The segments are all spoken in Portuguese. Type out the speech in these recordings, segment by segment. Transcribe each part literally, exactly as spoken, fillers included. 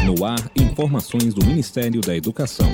No ar, informações do Ministério da Educação.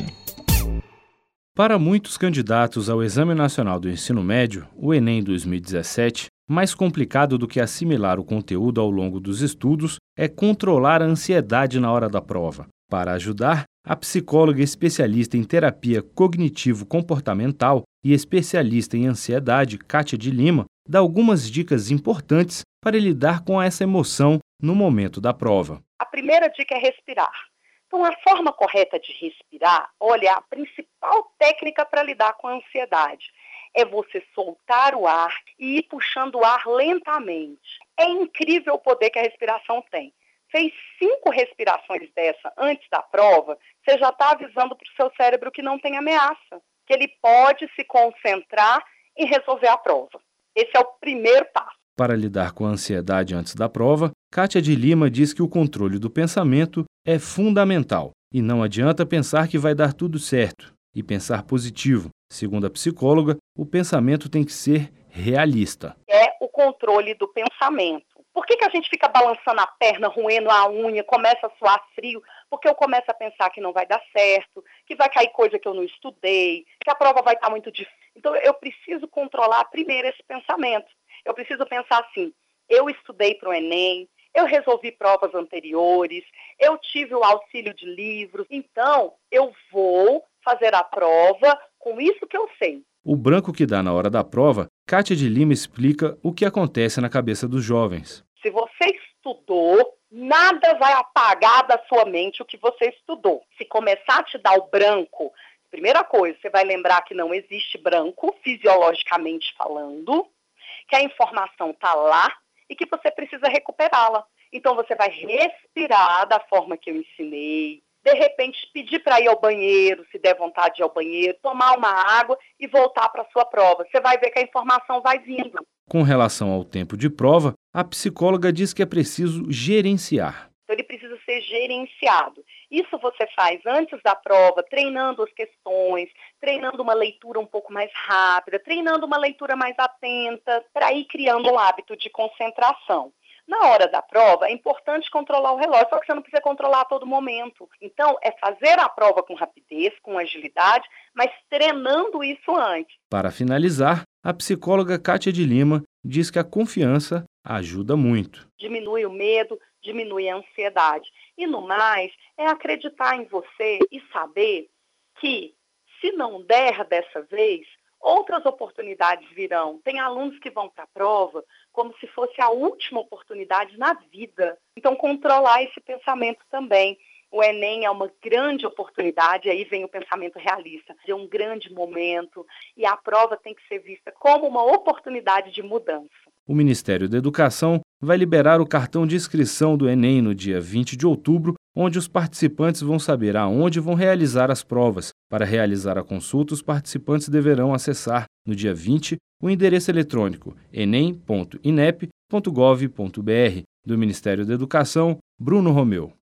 Para muitos candidatos ao Exame Nacional do Ensino Médio, o Enem dois mil e dezessete, mais complicado do que assimilar o conteúdo ao longo dos estudos é controlar a ansiedade na hora da prova. Para ajudar, a psicóloga especialista em terapia cognitivo-comportamental e especialista em ansiedade, Kátia de Lima, dá algumas dicas importantes para lidar com essa emoção no momento da prova. A primeira dica é respirar. Então, a forma correta de respirar, olha, a principal técnica para lidar com a ansiedade é você soltar o ar e ir puxando o ar lentamente. É incrível o poder que a respiração tem. Fez cinco respirações dessa antes da prova, você já está avisando para o seu cérebro que não tem ameaça, que ele pode se concentrar em resolver a prova. Esse é o primeiro passo. Para lidar com a ansiedade antes da prova, Kátia de Lima diz que o controle do pensamento é fundamental e não adianta pensar que vai dar tudo certo e pensar positivo. Segundo a psicóloga, o pensamento tem que ser realista. É o controle do pensamento. Por que que a gente fica balançando a perna, roendo a unha, começa a suar frio? Porque eu começo a pensar que não vai dar certo, que vai cair coisa que eu não estudei, que a prova vai estar muito difícil. Então eu preciso controlar primeiro esse pensamento. Eu preciso pensar assim, eu estudei para o Enem, eu resolvi provas anteriores, eu tive o auxílio de livros, então eu vou fazer a prova com isso que eu sei. O branco que dá na hora da prova, Kátia de Lima explica o que acontece na cabeça dos jovens. Se você estudou, nada vai apagar da sua mente o que você estudou. Se começar a te dar o branco, primeira coisa, você vai lembrar que não existe branco, fisiologicamente falando, que a informação está lá e que você precisa recuperá-la. Então você vai respirar da forma que eu ensinei, de repente pedir para ir ao banheiro, se der vontade de ir ao banheiro, tomar uma água e voltar para a sua prova. Você vai ver que a informação vai vindo. Com relação ao tempo de prova, a psicóloga diz que é preciso gerenciar. Então ele precisa ser gerenciado. Isso você faz antes da prova, treinando as questões, treinando uma leitura um pouco mais rápida, treinando uma leitura mais atenta, para ir criando um hábito de concentração. Na hora da prova, é importante controlar o relógio, só que você não precisa controlar a todo momento. Então, é fazer a prova com rapidez, com agilidade, mas treinando isso antes. Para finalizar, a psicóloga Kátia de Lima diz que a confiança ajuda muito. Diminui o medo, diminui a ansiedade. E no mais, é acreditar em você e saber que, se não der dessa vez, outras oportunidades virão. Tem alunos que vão para a prova como se fosse a última oportunidade na vida. Então, controlar esse pensamento também. O Enem é uma grande oportunidade, aí vem o pensamento realista. É um grande momento e a prova tem que ser vista como uma oportunidade de mudança. O Ministério da Educação vai liberar o cartão de inscrição do Enem no dia vinte de outubro, onde os participantes vão saber aonde vão realizar as provas. Para realizar a consulta, os participantes deverão acessar, no dia vinte, o endereço eletrônico enem ponto inep ponto gov ponto br. Do Ministério da Educação, Bruno Romeu.